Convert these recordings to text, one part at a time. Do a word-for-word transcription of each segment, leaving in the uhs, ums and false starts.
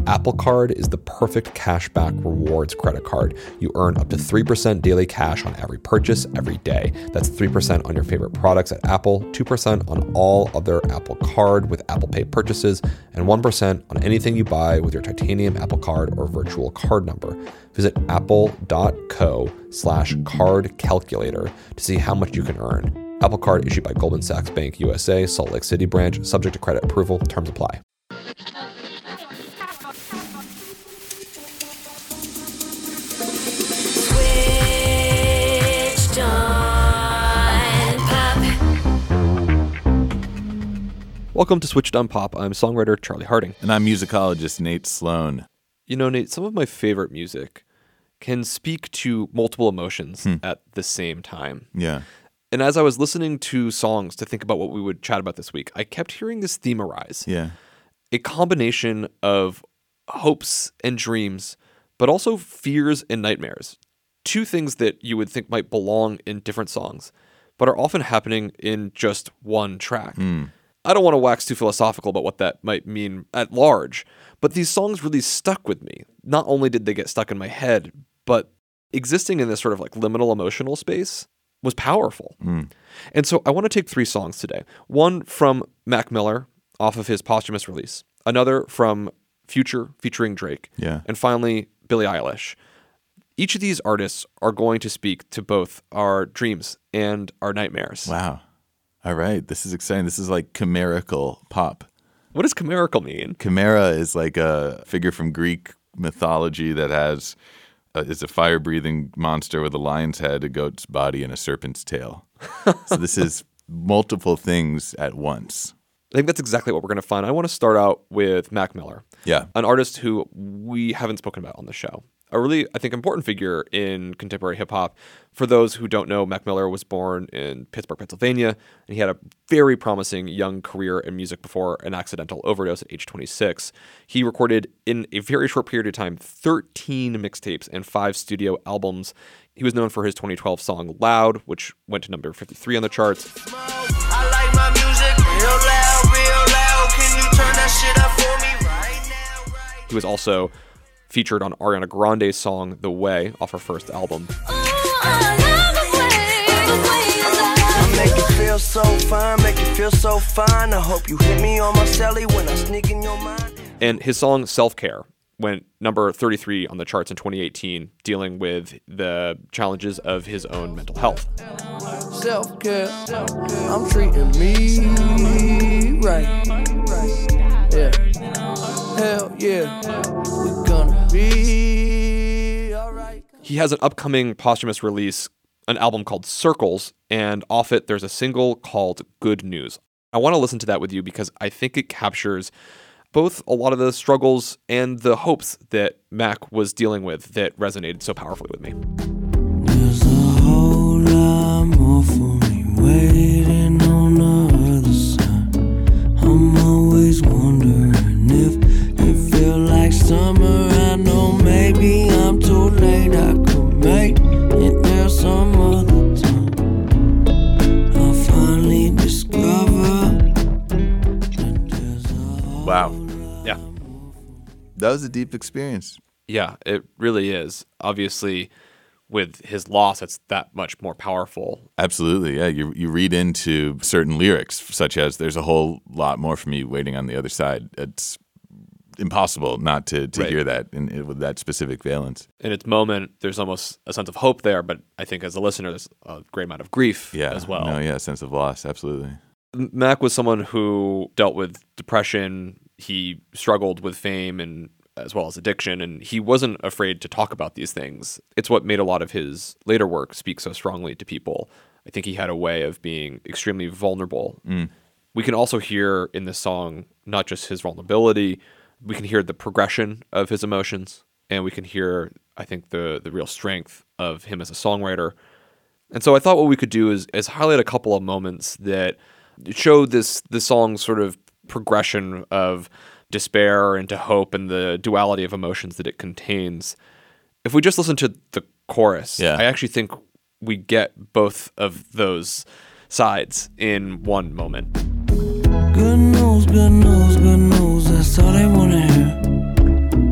Apple Card is the perfect cashback rewards credit card. You earn up to three percent daily cash on every purchase every day. That's three percent on your favorite products at Apple, two percent on all other Apple Card with Apple Pay purchases, and one percent on anything you buy with your titanium Apple Card or virtual card number. Visit apple.co slash card calculator to see how much you can earn. Apple Card issued by Goldman Sachs Bank U S A, Salt Lake City branch, subject to credit approval. Terms apply. Switched on Pop. Welcome to Switched on Pop. I'm songwriter Charlie Harding. And I'm musicologist Nate Sloan. You know, Nate, some of my favorite music can speak to multiple emotions Hmm. at the same time. Yeah. And as I was listening to songs to think about what we would chat about this week, I kept hearing this theme arise. Yeah. A combination of hopes and dreams, but also fears and nightmares. Two things that you would think might belong in different songs, but are often happening in just one track. Mm. I don't want to wax too philosophical about what that might mean at large, but these songs really stuck with me. Not only did they get stuck in my head, but existing in this sort of like liminal emotional space was powerful. Mm. And so I want to take three songs today. One from Mac Miller off of his posthumous release, another from Future featuring Drake, Yeah. and finally Billie Eilish. Each of these artists are going to speak to both our dreams and our nightmares. Wow. All right. This is exciting. This is like chimerical pop. What does chimerical mean? Chimera is like a figure from Greek mythology that has uh, is a fire-breathing monster with a lion's head, a goat's body, and a serpent's tail. So this is multiple things at once. I think that's exactly what we're going to find. I want to start out with Mac Miller, Yeah. an artist who we haven't spoken about on the show. A really, I think, important figure in contemporary hip-hop. For those who don't know, Mac Miller was born in Pittsburgh, Pennsylvania, and he had a very promising young career in music before an accidental overdose at age twenty-six. He recorded, in a very short period of time, thirteen mixtapes and five studio albums. He was known for his twenty twelve song Loud, which went to number fifty-three on the charts. I like my music real loud, real loud. Can you turn that shit up for me right now? Right He was also featured on Ariana Grande's song The Way off her first album. I make you feel so fine, make you feel so fine. I hope you hit me on my celly when I sneak in your mind. And his song Self-Care went number thirty-three on the charts in twenty eighteen, dealing with the challenges of his own mental health. Self-care, I'm treating me right. Yeah, hell yeah, we're gonna be alright. He has an upcoming posthumous release, an album called Circles, and off it there's a single called Good News. I want to listen to that with you because I think it captures both a lot of the struggles and the hopes that Mac was dealing with that resonated so powerfully with me. There's a whole lot more for me waiting on the other side. I'm always wondering if it feel like summer. I know maybe I'm too late. I could make it there some other time. I'll finally discover that there's a whole Wow. Yeah. That was a deep experience. Yeah, it really is. Obviously, with his loss, it's that much more powerful. Absolutely. Yeah. You you read into certain lyrics, such as "There's a whole lot more for me waiting on the other side." It's impossible not to, to Right. hear that in, in, with that specific valence. In its moment, there's almost a sense of hope there, but I think as a listener, there's a great amount of grief Yeah. as well. No, yeah. Sense of loss. Absolutely. Mac was someone who dealt with depression. He struggled with fame and as well as addiction, and he wasn't afraid to talk about these things. It's what made a lot of his later work speak so strongly to people. I think he had a way of being extremely vulnerable. Mm. We can also hear in this song not just his vulnerability, we can hear the progression of his emotions, and we can hear, I think, the the real strength of him as a songwriter. And so I thought what we could do is, is highlight a couple of moments that show this the song's sort of progression of despair into hope and the duality of emotions that it contains. If we just listen to the chorus, Yeah. I actually think we get both of those sides in one moment. good news, good news, good news. That's all they wanna hear.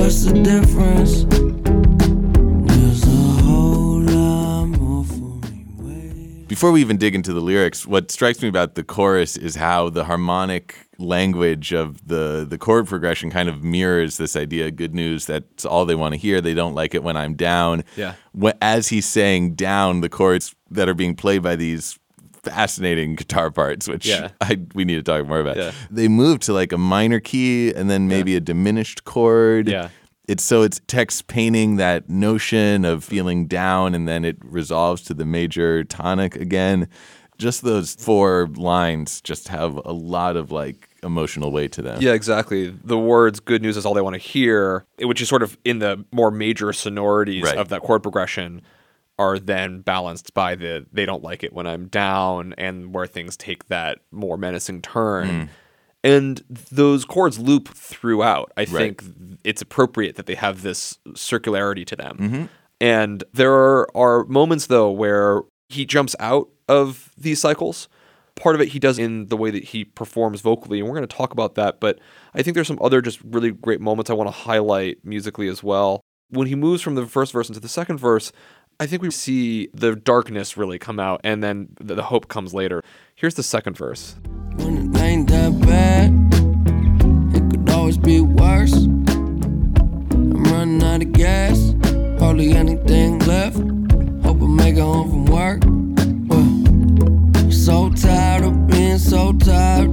what's the difference? There's a whole lot more for me waiting. Before we even dig into the lyrics, what strikes me about the chorus is how the harmonic language of the, the chord progression kind of mirrors this idea of good news. That's all they want to hear. They don't like it when I'm down. Yeah. When, as he's saying down, the chords that are being played by these fascinating guitar parts, which Yeah. I, we need to talk more about. Yeah. They move to like a minor key and then maybe Yeah. a diminished chord. Yeah. It's so it's text painting that notion of feeling down and then it resolves to the major tonic again. Just those four lines just have a lot of like emotional weight to them. Yeah, exactly. The words "good news" is all they want to hear, which is sort of in the more major sonorities Right. of that chord progression, are then balanced by the "they don't like it when I'm down" and where things take that more menacing turn. Mm. And those chords loop throughout. I Right. think it's appropriate that they have this circularity to them. Mm-hmm. And there are, are moments, though, where he jumps out of these cycles. Part of it he does in the way that he performs vocally, and we're going to talk about that. But I think there's some other just really great moments I want to highlight musically as well. When he moves from the first verse into the second verse, I think we see the darkness really come out, and then the, the hope comes later. Here's the second verse. When it ain't that bad, it could always be worse. I'm running out of gas, hardly anything left. Hope I make it home from work. Well, so tired of being so tired.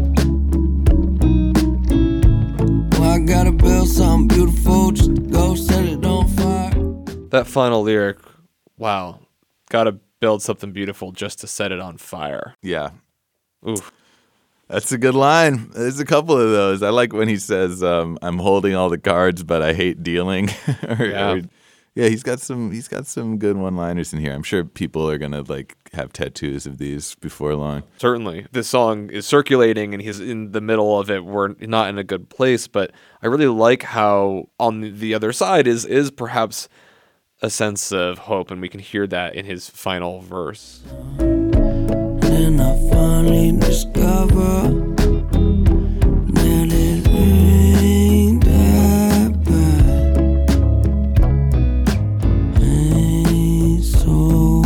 Well, I gotta build something beautiful just to go set it on fire. That final lyric, wow, gotta build something beautiful just to set it on fire. Yeah. Oof. That's a good line. There's a couple of those. I like when he says, um, "I'm holding all the cards, but I hate dealing." or, Yeah. or- yeah, he's got some. He's got some good one-liners in here. I'm sure people are gonna like have tattoos of these before long. Certainly. This song is circulating and he's in the middle of it. We're not in a good place, but I really like how on the other side is is perhaps a sense of hope, and we can hear that in his final verse. Then I finally discover that it ain't that bad. Ain't so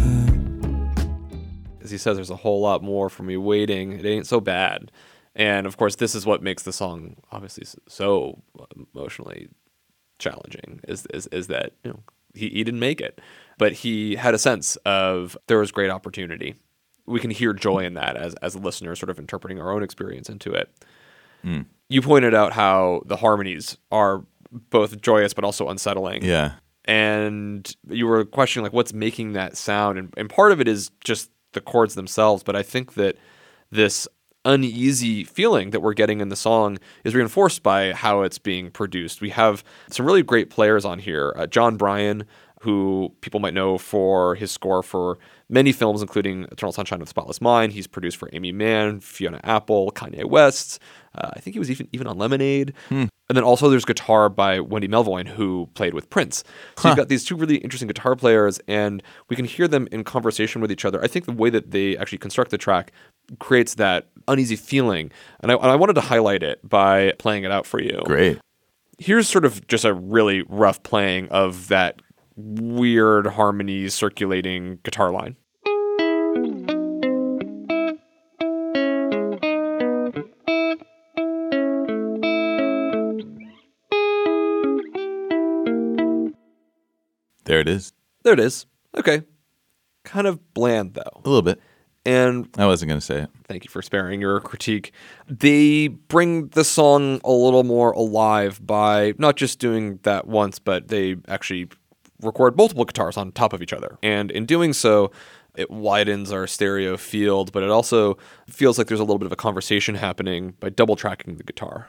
bad. As he says, there's a whole lot more for me waiting. It ain't so bad. And of course, this is what makes the song obviously so emotionally challenging is is, is that, you know, he, he didn't make it, but he had a sense of there was great opportunity. We can hear joy in that as as a listener, sort of interpreting our own experience into it. Mm. You pointed out how the harmonies are both joyous but also unsettling. Yeah. And you were questioning like what's making that sound, and, and part of it is just the chords themselves, but I think that this uneasy feeling that we're getting in the song is reinforced by how it's being produced. We have some really great players on here. Uh, John Bryan, who people might know for his score for many films, including Eternal Sunshine of the Spotless Mind. He's produced for Amy Mann, Fiona Apple, Kanye West. Uh, I think he was even even on Lemonade. Hmm. And then also there's guitar by Wendy Melvoin, who played with Prince. So you've got these two really interesting guitar players, and we can hear them in conversation with each other. I think the way that they actually construct the track creates that uneasy feeling. And I, and I wanted to highlight it by playing it out for you. Great. Here's sort of just a really rough playing of that weird harmony circulating guitar line. There it is. There it is. Okay. Kind of bland, though. A little bit. And I wasn't going to say it. thank you for sparing your critique. They bring the song a little more alive by not just doing that once, but they actually record multiple guitars on top of each other. And in doing so, it widens our stereo field, but it also feels like there's a little bit of a conversation happening by double tracking the guitar.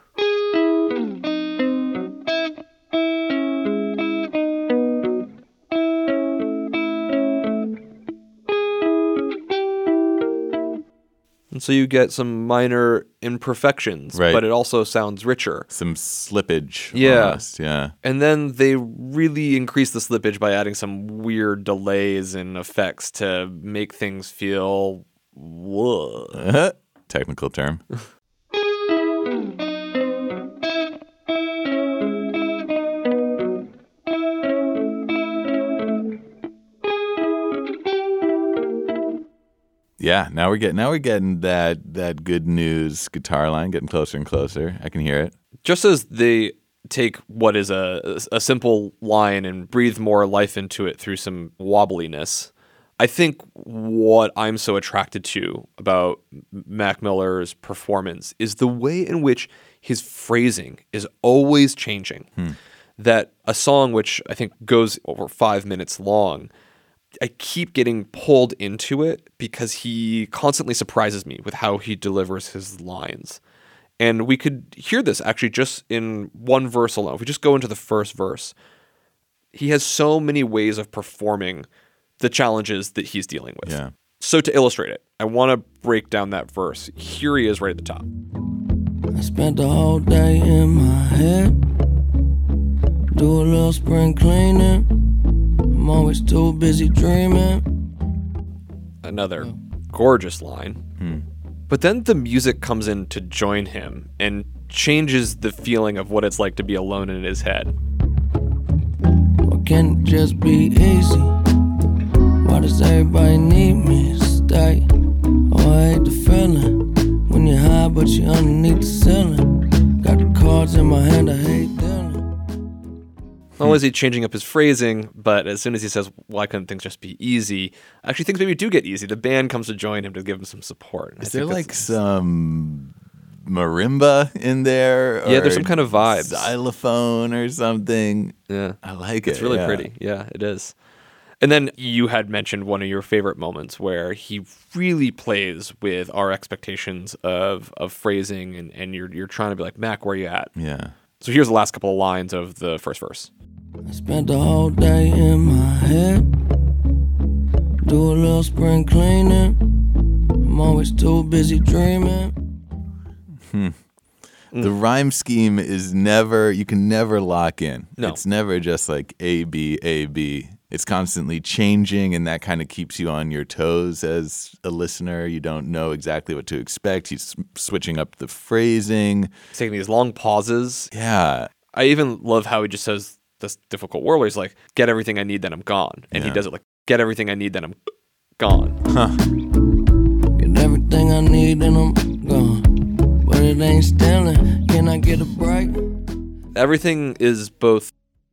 And so you get some minor imperfections, Right. but it also sounds richer. Some slippage. Yeah. Almost. Yeah. And then they really increase the slippage by adding some weird delays and effects to make things feel whoa. Technical term. Yeah, now we're getting now we're getting that that good news guitar line getting closer and closer. I can hear it. Just as they take what is a a simple line and breathe more life into it through some wobbliness, I think what I'm so attracted to about Mac Miller's performance is the way in which his phrasing is always changing. Hmm. That a song which I think goes over five minutes long, I keep getting pulled into it because he constantly surprises me with how he delivers his lines. And we could hear this actually just in one verse alone. If we just go into the first verse, he has so many ways of performing the challenges that he's dealing with. Yeah. So to illustrate it, I want to break down that verse. Here he is right at the top. I spent the whole day in my head. Do a little spring cleaning. I'm always too busy dreaming. Another gorgeous line. Hmm. But then the music comes in to join him and changes the feeling of what it's like to be alone in his head. Why can't it just be easy? Why does everybody need me to stay? Oh, I hate the feeling when you're high but you're underneath the ceiling. Got the cards in my hand, I hate dealing. Not only is he changing up his phrasing, but as soon as he says, why couldn't things just be easy? Actually, things maybe do get easy. The band comes to join him to give him some support. Is there like some marimba in there? Yeah, or there's some kind of vibes. Xylophone or something. Yeah. I like it. It's really yeah. pretty. Yeah, it is. And then you had mentioned one of your favorite moments where he really plays with our expectations of of phrasing, and, and you're you're trying to be like, Mac, where are you at? Yeah. So here's the last couple of lines of the first verse. I spent the whole day in my head. Do a little spring cleaning. I'm always too busy dreaming. Hmm. The rhyme scheme is never, you can never lock in. No. It's never just like A, B, A, B. It's constantly changing, and that kind of keeps you on your toes as a listener. You don't know exactly what to expect. He's switching up the phrasing. He's taking these long pauses. Yeah. I even love how he just says this difficult word where he's like, get everything I need, then I'm gone. And Yeah. he does it like, get everything I need, then I'm gone. Huh. Get everything I need and I'm gone. But it ain't stealing. Can I get a break? Everything is both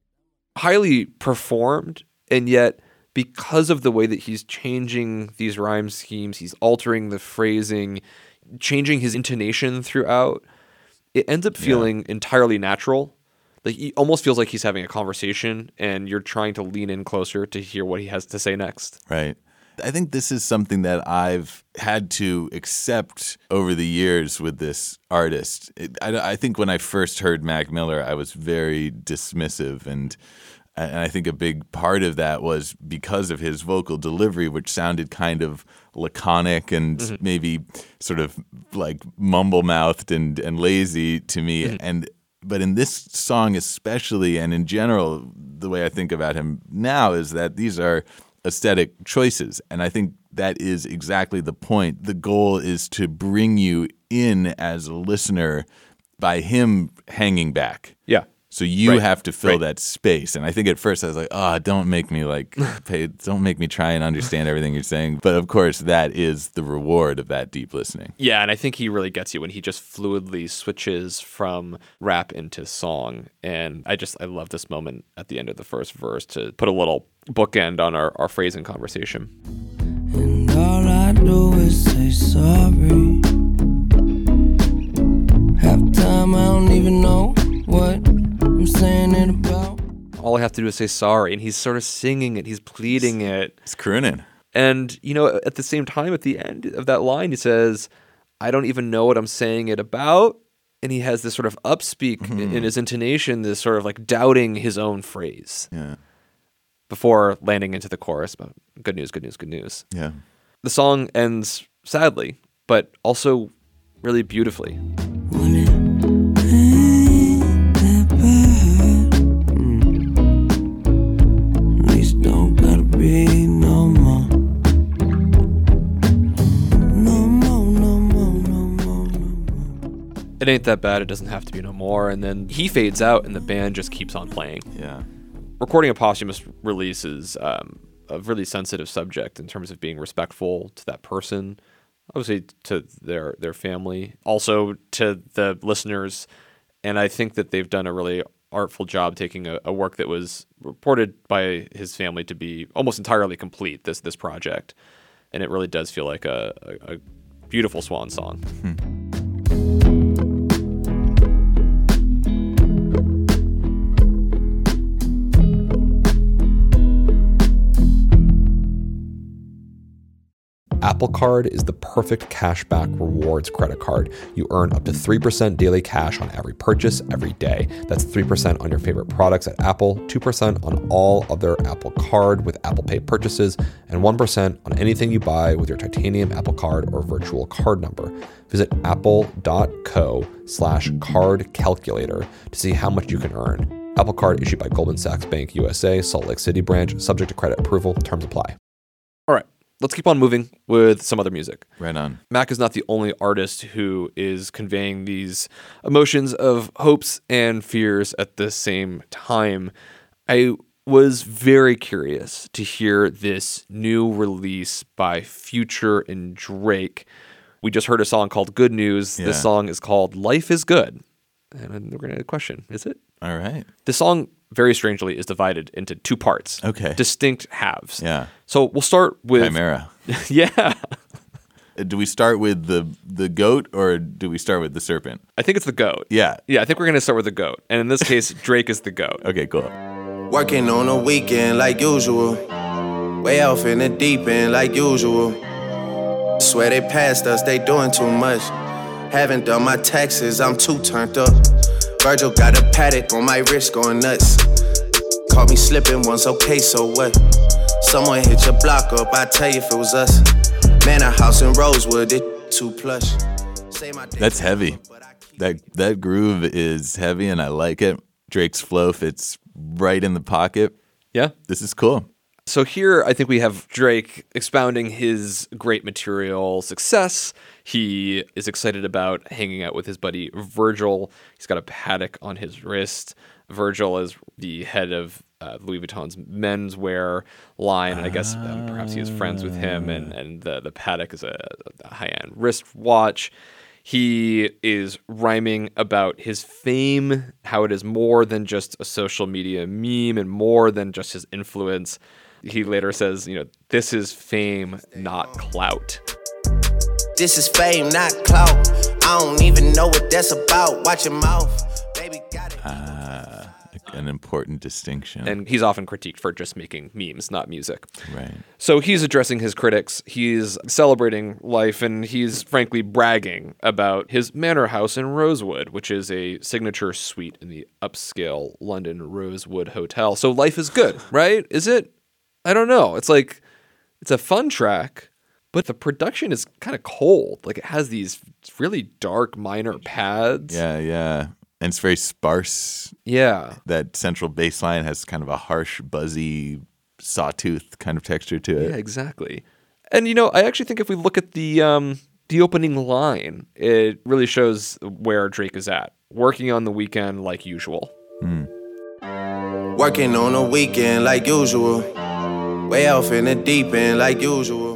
highly performed, and yet because of the way that he's changing these rhyme schemes, he's altering the phrasing, changing his intonation throughout, it ends up feeling yeah. entirely natural. Like, he almost feels like he's having a conversation and you're trying to lean in closer to hear what he has to say next. Right. I think this is something that I've had to accept over the years with this artist. It, I, I think when I first heard Mac Miller, I was very dismissive, and and I think a big part of that was because of his vocal delivery, which sounded kind of laconic and mm-hmm. maybe sort of like mumble-mouthed and, and lazy to me. Mm-hmm. And but in this song especially, and in general, the way I think about him now is that these are aesthetic choices. And I think that is exactly the point. The goal is to bring you in as a listener by him hanging back. Yeah. So you right. have to fill right. that space. And I think at first I was like, oh, don't make me like pay, don't make me try and understand everything you're saying. But of course, that is the reward of that deep listening. Yeah, and I think he really gets you when he just fluidly switches from rap into song. And I just, I love this moment at the end of the first verse to put a little bookend on our, our phrasing conversation. And all I do is say sorry. Half time I don't even know what I'm saying it about. All I have to do is say sorry. And he's sort of singing it. He's pleading it. It's crooning. And, you know, at the same time, at the end of that line, he says, I don't even know what I'm saying it about. And he has this sort of upspeak mm-hmm. in, in his intonation, this sort of like doubting his own phrase. Yeah. Before landing into the chorus, but good news, good news, good news. Yeah. The song ends sadly, but also really beautifully. Well, it ain't that bad. Mm. At least don't gotta be no more. No more, no more, no more, no more. It ain't that bad, it doesn't have to be no more. And then he fades out and the band just keeps on playing. Yeah. Recording a posthumous release is um, a really sensitive subject in terms of being respectful to that person, obviously to their their family, also to the listeners. And I think that they've done a really artful job taking a, a work that was reported by his family to be almost entirely complete, this this project. And it really does feel like a, a, a beautiful swan song. Hmm. Apple Card is the perfect cashback rewards credit card. You earn up to three percent daily cash on every purchase every day. That's three percent on your favorite products at Apple, two percent on all other Apple Card with Apple Pay purchases, and one percent on anything you buy with your titanium Apple Card or virtual card number. Visit apple.co slash card calculator to see how much you can earn. Apple Card issued by Goldman Sachs Bank U S A, Salt Lake City branch, subject to credit approval. Terms apply. All right. Let's keep on moving with some other music. Right on. Mac is not the only artist who is conveying these emotions of hopes and fears at the same time. I was very curious to hear this new release by Future and Drake. We just heard a song called Good News. Yeah. This song is called Life is Good. And we're going to question, is it? All right. The song, very strangely, is divided into two parts. Okay. Distinct halves. Yeah. So we'll start with... Chimera. Yeah. Do we start with the the goat or do we start with the serpent? I think it's the goat. Yeah. Yeah, I think we're going to start with the goat. And in this case, Drake is the goat. Okay, cool. Working on a weekend like usual. Way off in the deep end like usual. Swear they passed us, they doing too much. Haven't done my taxes, I'm too turned up. Virgil got a paddock on my wrist going nuts. Caught me slipping once, okay, so what? Someone hit your block up, I tell you if it was us. Man, a house in Rosewood, it too plush. Say my That's heavy. That that groove is heavy and I like it. Drake's flow fits right in the pocket. Yeah. This is cool. So here, I think we have Drake expounding his great material success. He is excited about hanging out with his buddy Virgil. He's got a paddock on his wrist. Virgil is the head of uh, Louis Vuitton's menswear line, and I guess um, perhaps he is friends with him, and, and the, the paddock is a, a high-end wristwatch. He is rhyming about his fame, how it is more than just a social media meme and more than just his influence. He later says, you know, this is fame, not clout. This is fame, not clout. I don't even know what that's about. Watch your mouth. Baby got it. Uh, an important distinction. And he's often critiqued for just making memes, not music. Right. So he's addressing his critics. He's celebrating life, and he's frankly bragging about his manor house in Rosewood, which is a signature suite in the upscale London Rosewood Hotel. So life is good, right? Is it? I don't know. It's like, it's a fun track, but the production is kind of cold. Like it has these really dark minor pads. Yeah, yeah. And it's very sparse. Yeah. That central bass line has kind of a harsh, buzzy, sawtooth kind of texture to it. Yeah, exactly. And, you know, I actually think if we look at the um, the opening line, it really shows where Drake is at. Working on the weekend like usual. Mm. Working on a weekend like usual. Way off in the deep end like usual.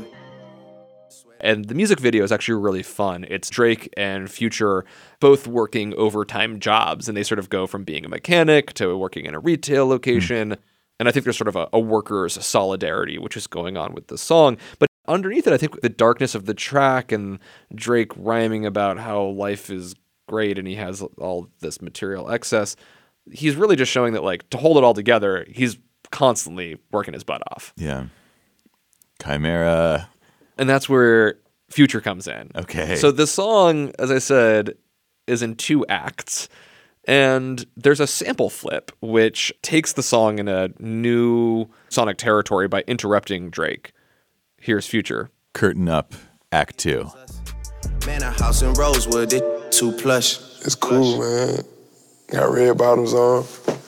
And the music video is actually really fun. It's Drake and Future both working overtime jobs, and they sort of go from being a mechanic to working in a retail location. Mm. And I think there's sort of a, a workers' solidarity, which is going on with the song. But underneath it, I think the darkness of the track and Drake rhyming about how life is great and he has all this material excess, he's really just showing that, like, to hold it all together, he's constantly working his butt off. Yeah. Chimera. And that's where Future comes in. Okay. So the song, as I said, is in two acts. And there's a sample flip, which takes the song in a new sonic territory by interrupting Drake. Here's Future. Curtain up, act two. Man, a house in Rosewood, it too plush. It's cool, man. Got red bottoms on.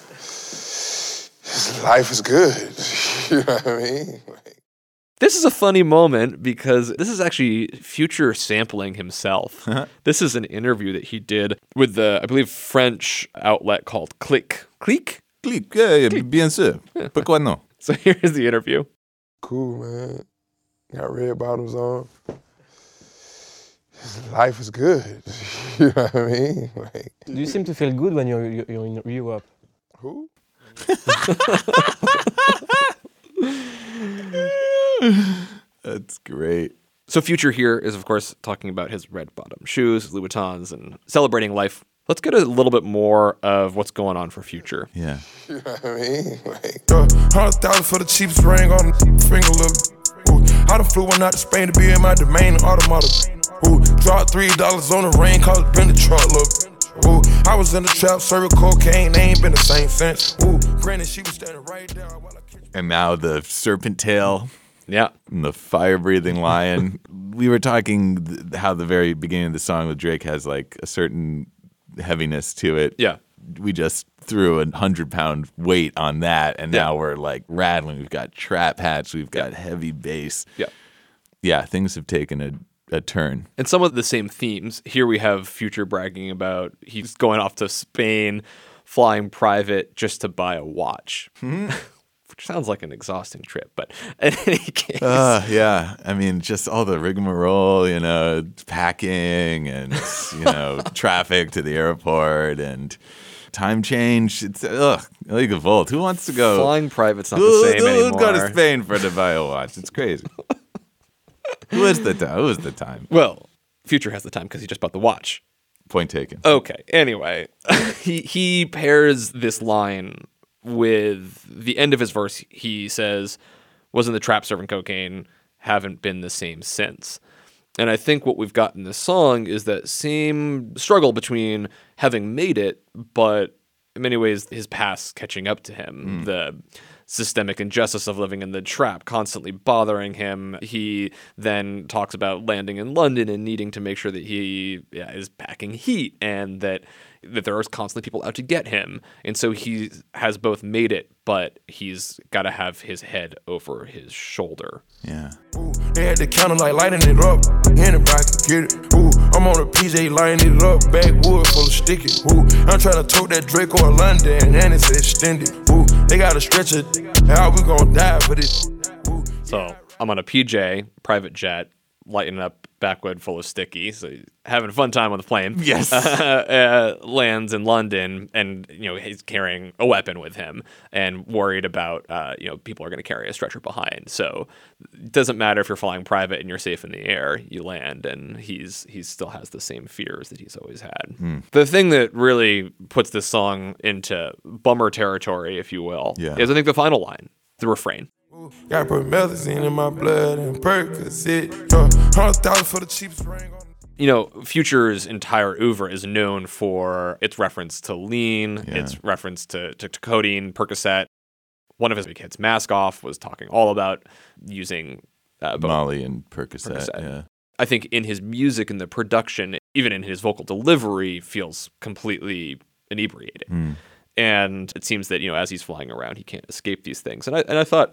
Life is good. You know what I mean? This is a funny moment because this is actually Future sampling himself. This is an interview that he did with the, I believe, French outlet called Click. Click? Click, yeah, yeah, bien sûr. Pourquoi non? So here's the interview. Cool, man. Got red bottoms on. Life is good. You know what I mean? Like, Do you seem to feel good when you're, you're you're in Europe? who? That's great. So Future here is, of course, talking about his red bottom shoes, Louboutins, and celebrating life. Let's get a little bit more of what's going on for Future. Yeah. You know what I mean? Like, Uh, Hundred thousand for the cheapest ring on the finger, look. Ooh, I done flew one out to Spain to be in my domain in automata. Ooh, dropped three dollars on the ring, cause it been the truck, look. Ooh, I was in the trap, serving cocaine, they ain't been the same since. Ooh, granted, she was standing right there while I catch. And now the serpent tail Yeah. and the fire-breathing lion. We were talking th- how the very beginning of the song with Drake has like a certain heaviness to it. Yeah. We just threw a hundred-pound weight on that, and Yeah. now we're like rattling. We've got trap hats. We've got heavy bass. Yeah. Yeah, things have taken a, a turn. And some of the same themes. Here we have Future bragging about he's going off to Spain, flying private just to buy a watch. Which sounds like an exhausting trip, but in any case. Uh, yeah, I mean, just all the rigmarole, you know, packing and, you know, traffic to the airport and time change. It's, ugh, League of Volt. Who wants to go? Flying private's not Who, the same who anymore. would go to Spain for to buy a watch? It's crazy. Who is the time? Who is the time? Well, Future has the time because he just bought the watch. Point taken. Okay. Anyway, he he pairs this line with the end of his verse. He says, "Was in the trap serving cocaine, haven't been the same since." And I think what we've got in this song is that same struggle between having made it, but in many ways his past catching up to him. The systemic injustice of living in the trap constantly bothering him. He then talks about landing in London and needing to make sure that he yeah, is packing heat and that that there are constantly people out to get him. And so he has both made it, but he's got to have his head over his shoulder. Yeah. Ooh, they had the counter like lighting it up. Anybody can get it. Ooh, I'm on a P J lighting it up. Backwood full of sticky. Ooh, I'm trying to tote that Draco or London and it's extended. Ooh, they got to stretch it. How we gonna die for this? Ooh, So I'm on a P J, private jet, lighting up backwood full of sticky. So having a fun time on the plane. Yes. uh, lands in London, and you know he's carrying a weapon with him, and worried about uh, you know people are going to carry a stretcher behind. So it doesn't matter if you're flying private and you're safe in the air. You land, and he's he still has the same fears that he's always had. The thing that really puts this song into bummer territory, if you will, Yeah. is I think the final line, the refrain. gotta put methazine in my blood and Percocet. Uh, Hundred thousand for the cheapest ring on. You know, Future's entire oeuvre is known for its reference to lean, Yeah. its reference to, to, to codeine, Percocet. One of his big hits, Mask Off, was talking all about using uh, both. Molly and Percocet. Percocet. Yeah. I think in his music and the production, even in his vocal delivery, feels completely inebriated. And it seems that, you know, as he's flying around, he can't escape these things. And I and I thought,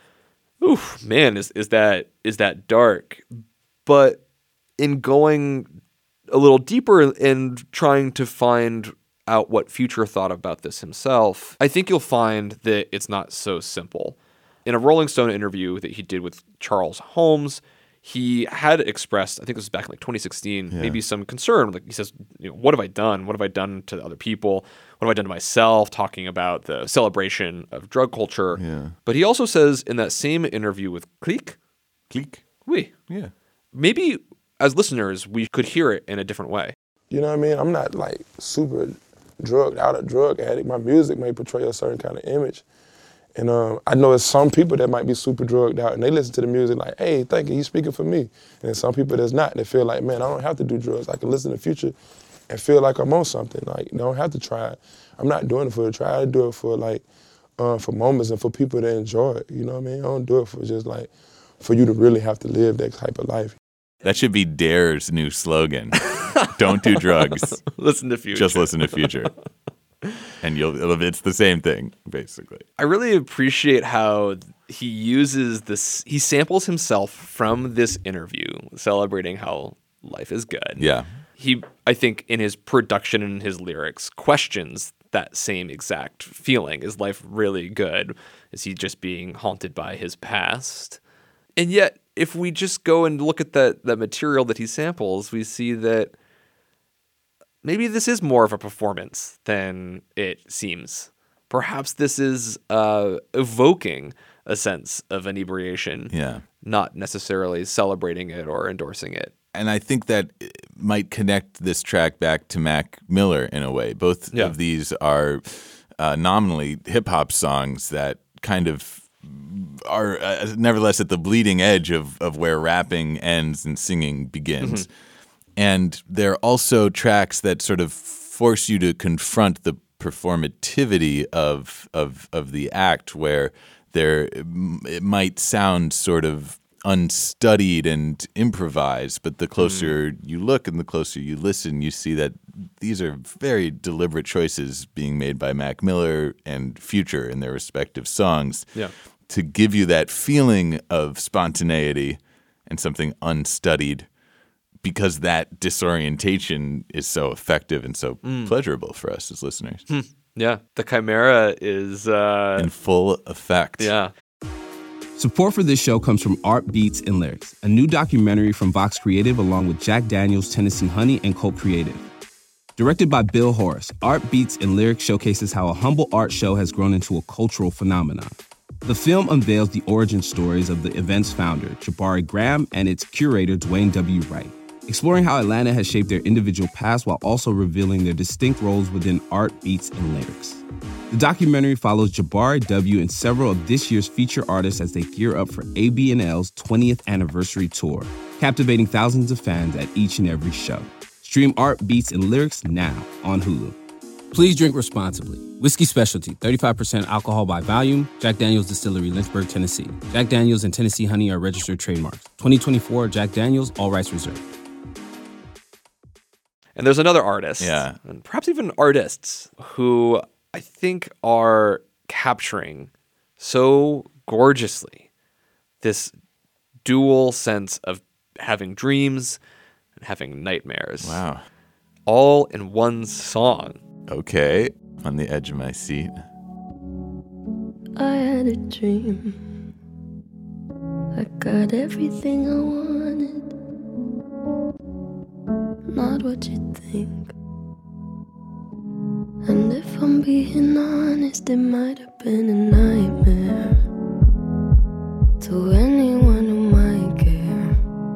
oof, man, is is that is that dark? But in going a little deeper and trying to find out what Future thought about this himself, I think you'll find that it's not so simple. In a Rolling Stone interview that he did with Charles Holmes, he had expressed, I think this was back in like twenty sixteen, Yeah. maybe some concern. Like he says, you know, what have I done? What have I done to other people? What have I done to myself? Talking about the celebration of drug culture. Yeah. But he also says in that same interview with Clique, Clique. we, Yeah. maybe as listeners, we could hear it in a different way. You know what I mean? I'm not like super drugged out, a drug addict. My music may portray a certain kind of image. And um, I know there's some people that might be super drugged out and they listen to the music like, hey, thank you, he's speaking for me. And there's some people that's not. They feel like, man, I don't have to do drugs. I can listen to Future and feel like I'm on something. Like, I don't have to try it. I'm not doing it for the try. I do it for like, uh, for moments and for people to enjoy it. You know what I mean? I don't do it for just like, for you to really have to live that type of life. That should be Dare's new slogan. Don't do drugs. Listen to Future. Just listen to Future. And you'll it's the same thing, basically. I really appreciate how he uses this, he samples himself from this interview, celebrating how life is good. Yeah. He, I think, in his production and his lyrics, questions that same exact feeling. Is life really good? Is he just being haunted by his past? And yet, if we just go and look at the, the material that he samples, we see that maybe this is more of a performance than it seems. Perhaps this is uh, evoking a sense of inebriation, Yeah. not necessarily celebrating it or endorsing it. And I think that might connect this track back to Mac Miller in a way. Both Yeah. of these are uh, nominally hip-hop songs that kind of are uh, nevertheless at the bleeding edge of, of where rapping ends and singing begins. Mm-hmm. And they're also tracks that sort of force you to confront the performativity of of of the act, where there it might sound sort of unstudied and improvised, but the closer mm. you look and the closer you listen, you see that these are very deliberate choices being made by Mac Miller and Future in their respective songs Yeah. to give you that feeling of spontaneity and something unstudied, because that disorientation is so effective and so mm. pleasurable for us as listeners. Hmm. Yeah. The chimera is uh, in full effect. Yeah. Support for this show comes from Art Beats and Lyrics, a new documentary from Vox Creative along with Jack Daniels, Tennessee Honey, and Colt Creative. Directed by Bill Horace, Art Beats and Lyrics showcases how a humble art show has grown into a cultural phenomenon. The film unveils the origin stories of the event's founder, Jabari Graham, and its curator, Dwayne W. Wright, exploring how Atlanta has shaped their individual past while also revealing their distinct roles within art, beats, and lyrics. The documentary follows Jabari W. and several of this year's feature artists as they gear up for A B N L's twentieth anniversary tour, captivating thousands of fans at each and every show. Stream Art, Beats, and Lyrics now on Hulu. Please drink responsibly. Whiskey Specialty, thirty-five percent alcohol by volume. Jack Daniels Distillery, Lynchburg, Tennessee. Jack Daniels and Tennessee Honey are registered trademarks. twenty twenty-four Jack Daniels, all rights reserved. And there's another artist, yeah, and perhaps even artists, who I think are capturing so gorgeously this dual sense of having dreams and having nightmares. Wow. All in one song. Okay, on the edge of my seat. I had a dream. I got everything I wanted. Not what you think. And if I'm being honest, it might have been a nightmare to anyone who might care.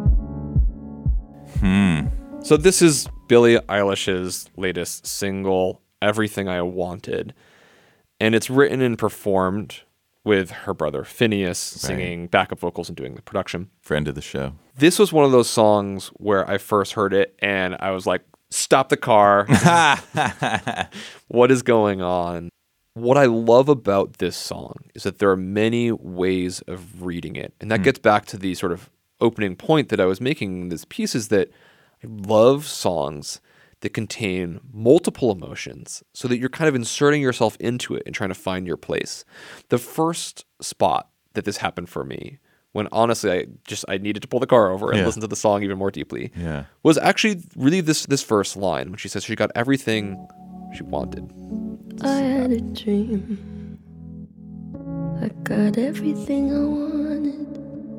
Hmm. So this is Billie Eilish's latest single, Everything I Wanted. And it's written and performed with her brother Phineas, right. singing backup vocals and doing the production. Friend of the show. This was one of those songs where I first heard it and I was like, stop the car. What is going on? What I love about this song is that there are many ways of reading it. And that mm. gets back to the sort of opening point that I was making in this piece, is that I love songs that contain multiple emotions so that you're kind of inserting yourself into it and trying to find your place. The first spot that this happened for me, when honestly I just I needed to pull the car over and yeah. listen to the song even more deeply, yeah. was actually really this this first line when she says she got everything she wanted. I had a dream. I got everything I wanted.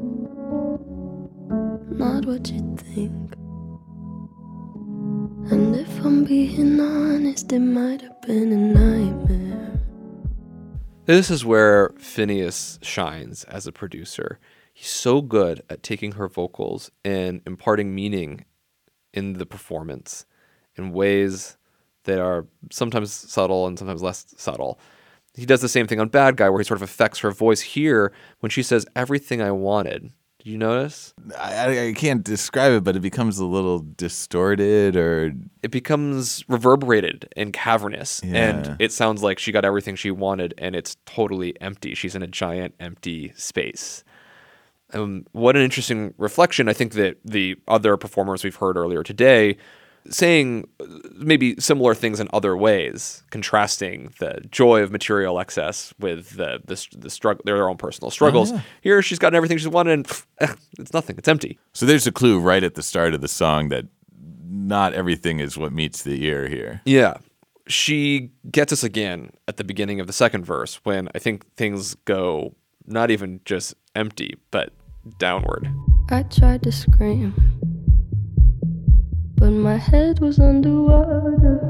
Not what you think. And if I'm being honest, it might have been a nightmare. This is where Phineas shines as a producer. He's so good at taking her vocals and imparting meaning in the performance in ways that are sometimes subtle and sometimes less subtle. He does the same thing on Bad Guy, where he sort of affects her voice here when she says, everything I wanted. Did you notice? I, I can't describe it, but it becomes a little distorted, or it becomes reverberated and cavernous. Yeah. And it sounds like she got everything she wanted and it's totally empty. She's in a giant empty space. Um, what an interesting reflection. I think that the other performers we've heard earlier today saying maybe similar things in other ways, contrasting the joy of material excess with the the, the struggle, their own personal struggles. Oh, yeah. Here, she's gotten everything she's wanted, and pff, it's nothing. It's empty. So there's a clue right at the start of the song that not everything is what meets the ear here. Yeah. she gets us again at the beginning of the second verse when I think things go not even just empty, but downward. I tried to scream, but my head was underwater.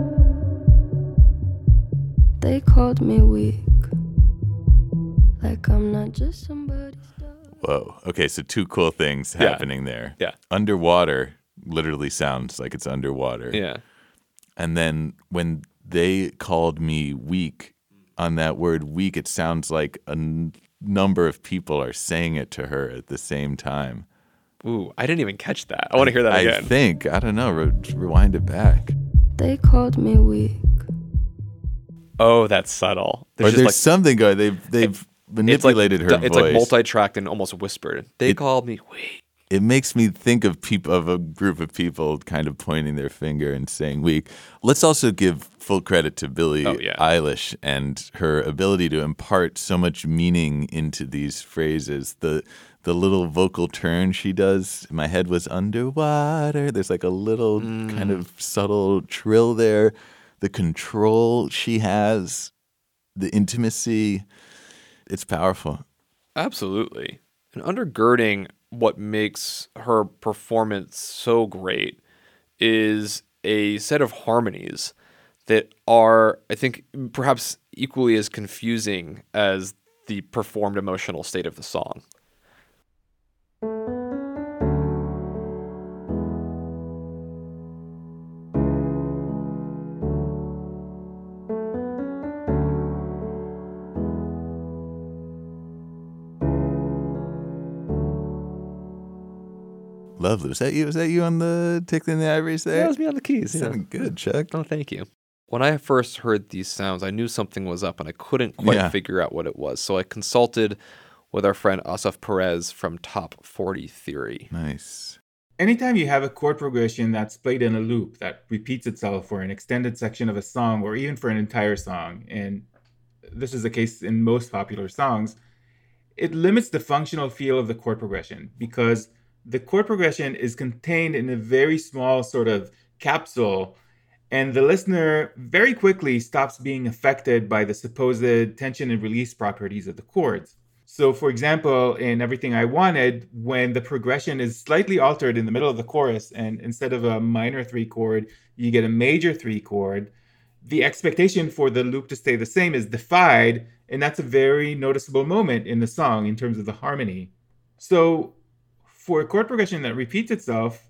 They called me weak, like I'm not just somebody's dog. Whoa. Okay, so two cool things Yeah. happening there. Yeah. Underwater literally sounds like it's underwater. Yeah. And then when they called me weak, on that word weak, it sounds like a n- number of people are saying it to her at the same time. Ooh, I didn't even catch that. I want to hear that I again. think. I don't know. Re- rewind it back. They called me weak. Oh, that's subtle. Or just there's like, something going. They've they've it's like, manipulated her It's voice. like multi-tracked and almost whispered. They It- called me weak. It makes me think of people of a group of people kind of pointing their finger and saying weak. Let's also give full credit to Billie Oh, yeah. Eilish and her ability to impart so much meaning into these phrases. The the little vocal turn she does, my head was underwater. There's like a little Mm. kind of subtle trill there. The control she has, the intimacy, it's powerful. Absolutely. And undergirding what makes her performance so great is a set of harmonies that are, I think, perhaps equally as confusing as the performed emotional state of the song. Lovely. Was that you? Was that you on the tickling the ivories there? That was me on the keys. Yeah. Sounded good, Chuck. Oh, thank you. When I first heard these sounds, I knew something was up and I couldn't quite Yeah. figure out what it was. So I consulted with our friend Asaf Perez from Top forty Theory. Nice. Anytime you have a chord progression that's played in a loop that repeats itself for an extended section of a song or even for an entire song, and this is the case in most popular songs, it limits the functional feel of the chord progression because the chord progression is contained in a very small sort of capsule, and the listener very quickly stops being affected by the supposed tension and release properties of the chords. So, for example, in Everything I Wanted, when the progression is slightly altered in the middle of the chorus, and instead of a minor three chord, you get a major three chord, the expectation for the loop to stay the same is defied, and that's a very noticeable moment in the song in terms of the harmony. So, for a chord progression that repeats itself,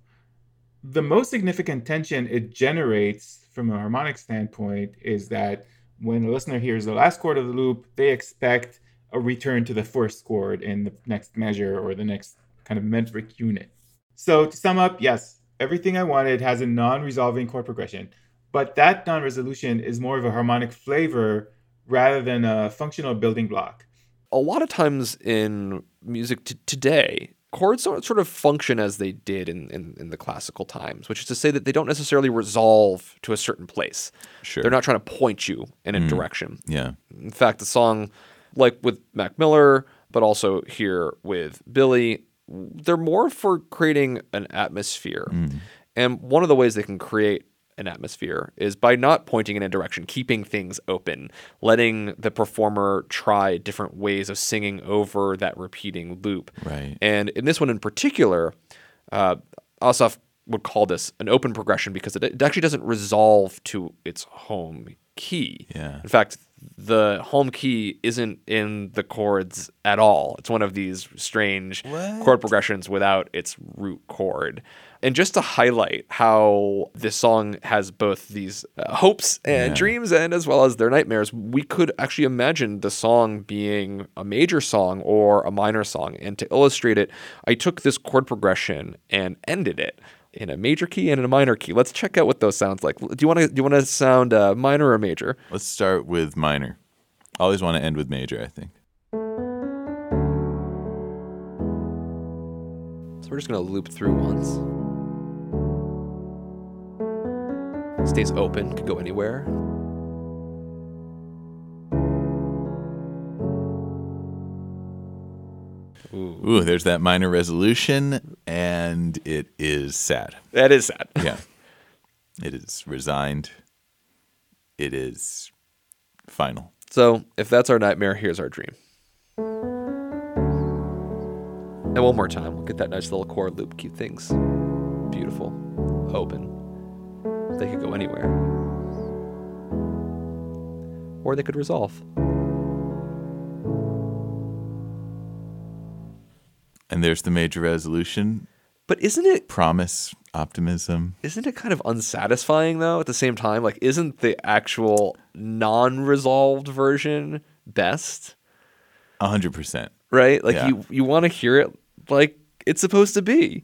the most significant tension it generates from a harmonic standpoint is that when the listener hears the last chord of the loop, they expect a return to the first chord in the next measure or the next kind of metric unit. So to sum up, yes, Everything I Wanted has a non-resolving chord progression, but that non-resolution is more of a harmonic flavor rather than a functional building block. A lot of times in music t- today, chords don't sort of function as they did in, in, in the classical times, which is to say that they don't necessarily resolve to a certain place. Sure. They're not trying to point you in a Mm. direction. Yeah. In fact, the song, like with Mac Miller, but also here with Billie, they're more for creating an atmosphere. Mm. And one of the ways they can create an atmosphere is by not pointing in a direction, keeping things open, letting the performer try different ways of singing over that repeating loop. Right. And in this one in particular, uh, Asaf would call this an open progression because it, it actually doesn't resolve to its home key. Yeah. In fact, the home key isn't in the chords at all. It's one of these strange What? chord progressions without its root chord. And just to highlight how this song has both these uh, hopes and Yeah. dreams and as well as their nightmares, we could actually imagine the song being a major song or a minor song. And to illustrate it, I took this chord progression and ended it in a major key and in a minor key. Let's check out what those sounds like. Do you want to do you want to sound uh, minor or major? Let's start with minor. I always want to end with major, I think. So we're just going to loop through once. Stays open, could go anywhere. Ooh. Ooh, there's that minor resolution, and it is sad. That is sad. Yeah. It is resigned. it is final. So if that's our nightmare, here's our dream. And one more time, we'll get that nice little chord loop, keep things beautiful, open. They could go anywhere. Or they could resolve. And there's the major resolution. But isn't it... Promise, optimism. Isn't it kind of unsatisfying, though, at the same time? Like, isn't the actual non-resolved version best? A hundred percent. Right? Like, Yeah. you, you want to hear it like it's supposed to be.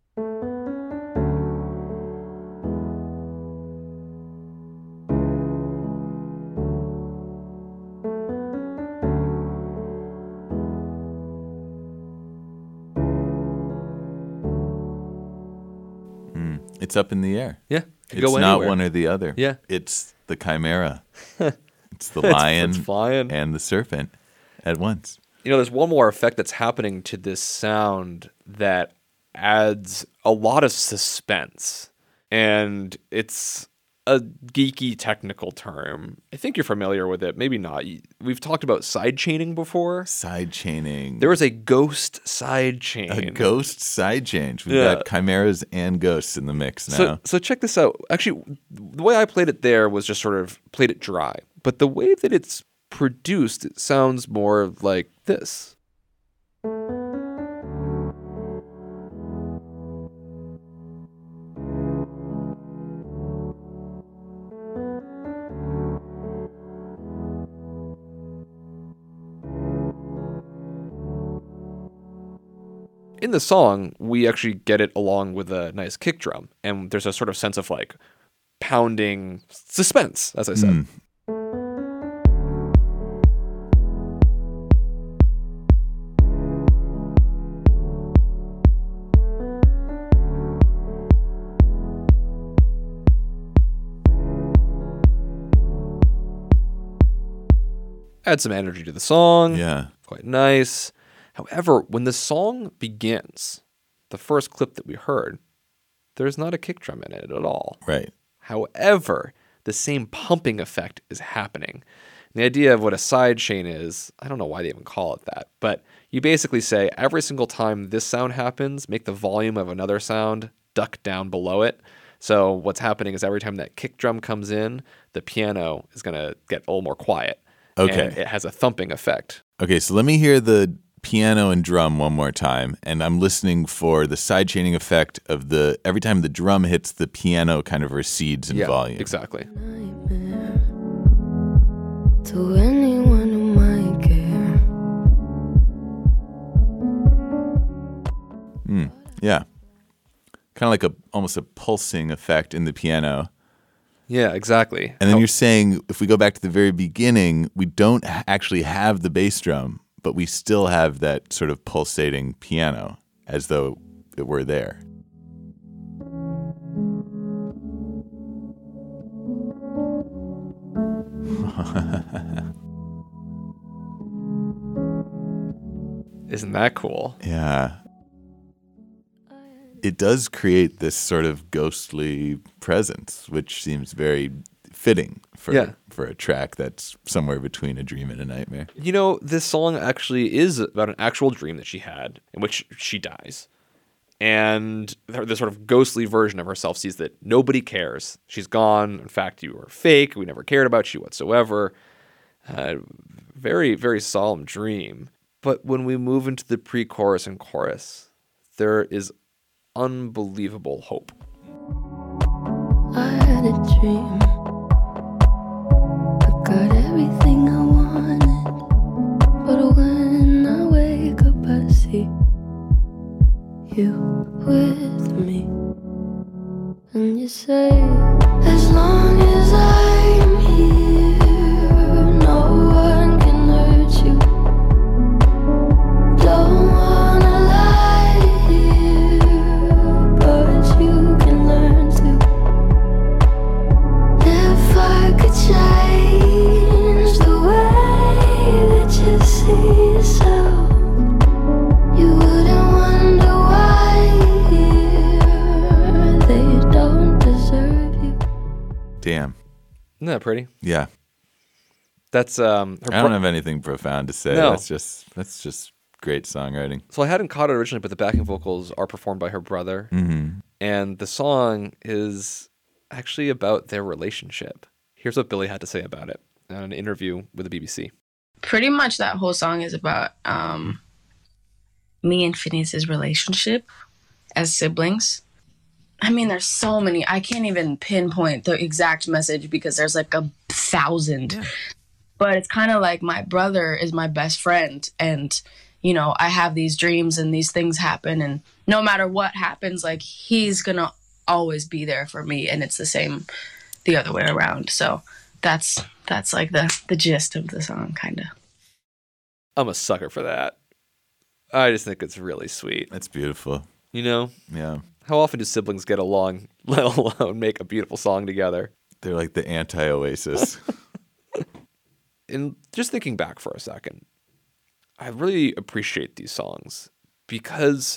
Mm, it's up in the air. Yeah, It's could go not anywhere. one or the other. Yeah. It's the chimera. It's the It's- lion it's flying. and the serpent at once. You know, there's one more effect that's happening to this sound that adds a lot of suspense. And it's a geeky technical term. I think you're familiar with it. Maybe not. You- We've talked about side chaining before. Side chaining. There was a ghost side chain. A ghost side change. We've Yeah. got chimeras and ghosts in the mix now. So, so check this out. Actually, the way I played it there was just sort of played it dry. But the way that it's produced, it sounds more like this. In the song, we actually get it along with a nice kick drum, and there's a sort of sense of like pounding suspense, as I said. Mm. Add some energy to the song. Yeah. Quite nice. However, when the song begins, the first clip that we heard, there's not a kick drum in it at all. Right. However, the same pumping effect is happening. And the idea of what a side chain is, I don't know why they even call it that, but you basically say every single time this sound happens, make the volume of another sound duck down below it. So what's happening is every time that kick drum comes in, the piano is going to get a little more quiet. Okay. And it has a thumping effect. Okay, so let me hear the piano and drum one more time, and I'm listening for the side chaining effect of the every time the drum hits, the piano kind of recedes in Yeah, volume. exactly. To anyone who might care. Mm, yeah, kind of like a almost a pulsing effect in the piano. Yeah, exactly. And then How- you're saying if we go back to the very beginning, we don't ha- actually have the bass drum, but we still have that sort of pulsating piano as though it were there. Isn't that cool? Yeah. It does create this sort of ghostly presence, which seems very fitting for Yeah. for a track that's somewhere between a dream and a nightmare. You know, this song actually is about an actual dream that she had in which she dies. And the the sort of ghostly version of herself sees that nobody cares. She's gone. In fact, you were fake. We never cared about you whatsoever. Uh, very, very solemn dream. But when we move into the pre-chorus and chorus, there is unbelievable hope. I had a dream. I got everything I wanted. But when I wake up, I see you with me. And you say, as long as I'm here, no one can hurt you. Don't wanna lie here, but you can learn to. If I could change the way that you see yourself, you wouldn't wonder why they don't deserve you. Isn't that pretty? Yeah. That's um. Her I don't bro- have anything profound to say. No. That's just that's just great songwriting. So I hadn't caught it originally, but the backing vocals are performed by her brother, Mm-hmm. and the song is actually about their relationship. Here's what Billie had to say about it in an interview with the B B C. Pretty much that whole song is about um, me and Phineas's relationship as siblings. I mean, there's so many. I can't even pinpoint the exact message because there's like a thousand. Yeah. But it's kind of like my brother is my best friend. And, you know, I have these dreams and these things happen. And no matter what happens, like, he's going to always be there for me. And it's the same the other way around. So that's that's like the, the gist of the song, kind of. I'm a sucker for that. I just think it's really sweet. That's beautiful. You know? Yeah. How often do siblings get along, let alone make a beautiful song together? They're like the anti-Oasis. And just thinking back for a second, I really appreciate these songs because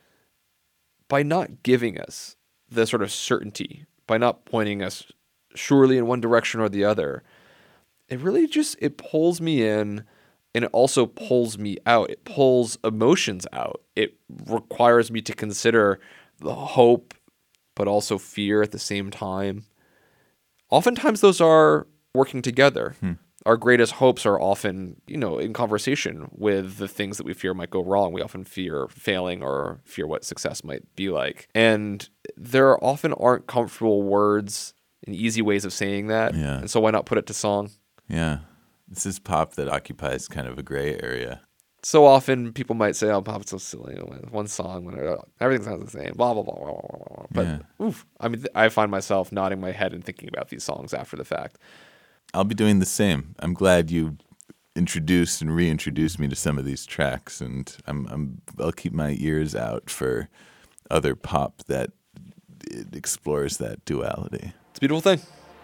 by not giving us the sort of certainty, by not pointing us surely in one direction or the other, it really just, it pulls me in and it also pulls me out. It pulls emotions out. It requires me to consider the hope, but also fear at the same time. Oftentimes those are working together. Hmm. Our greatest hopes are often, you know, in conversation with the things that we fear might go wrong. We often fear failing or fear what success might be like. And there often aren't comfortable words and easy ways of saying that. Yeah. And so why not put it to song? Yeah. This is pop that occupies kind of a gray area. So often people might say, oh, pop's so silly. One song, when everything sounds the same, blah, blah, blah, blah, blah, blah. But, yeah. oof, I mean, I find myself nodding my head and thinking about these songs after the fact. I'll be doing the same. I'm glad you introduced and reintroduced me to some of these tracks, and I'm, I'm I'll keep my ears out for other pop that it explores that duality. It's a beautiful thing.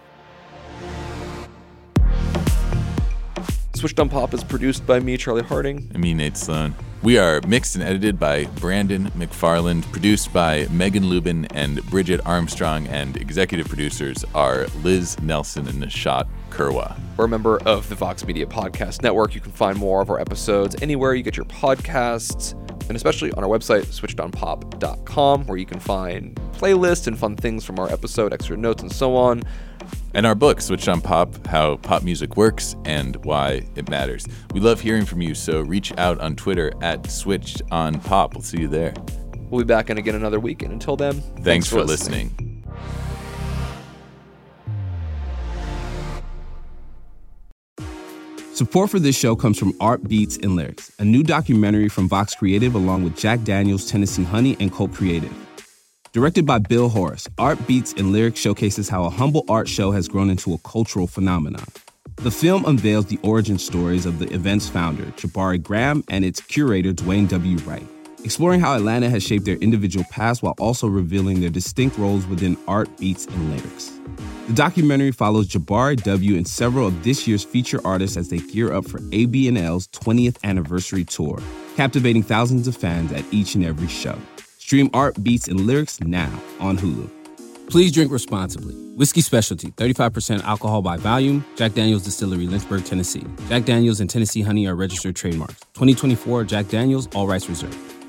Switched on Pop is produced by me, Charlie Harding. And me, Nate Sloan. We are mixed and edited by Brandon McFarland, produced by Megan Lubin and Bridget Armstrong, and executive producers are Liz Nelson and Nishat Kurwa. We're a member of the Vox Media Podcast Network. You can find more of our episodes anywhere you get your podcasts, and especially on our website, switched on pop dot com, where you can find playlists and fun things from our episode, extra notes, and so on. And our book, Switched on Pop, How Pop Music Works and Why It Matters. We love hearing from you, so reach out on Twitter at Switched on Pop. We'll see you there. We'll be back in again another week, and until then, thanks, thanks for, for listening. listening. Support for this show comes from Art Beats and Lyrics, a new documentary from Vox Creative along with Jack Daniels, Tennessee Honey, and Colt Creative. Directed by Bill Horace, Art Beats and Lyrics showcases how a humble art show has grown into a cultural phenomenon. The film unveils the origin stories of the event's founder, Jabari Graham, and its curator, Dwayne W. Wright, exploring how Atlanta has shaped their individual past while also revealing their distinct roles within art, beats, and lyrics. The documentary follows Jabari W. and several of this year's feature artists as they gear up for A B and L's twentieth anniversary tour, captivating thousands of fans at each and every show. Stream Art, Beats, and Lyrics now on Hulu. Please drink responsibly. Whiskey Specialty, thirty-five percent alcohol by volume. Jack Daniels Distillery, Lynchburg, Tennessee. Jack Daniels and Tennessee Honey are registered trademarks. twenty twenty-four Jack Daniels, all rights reserved.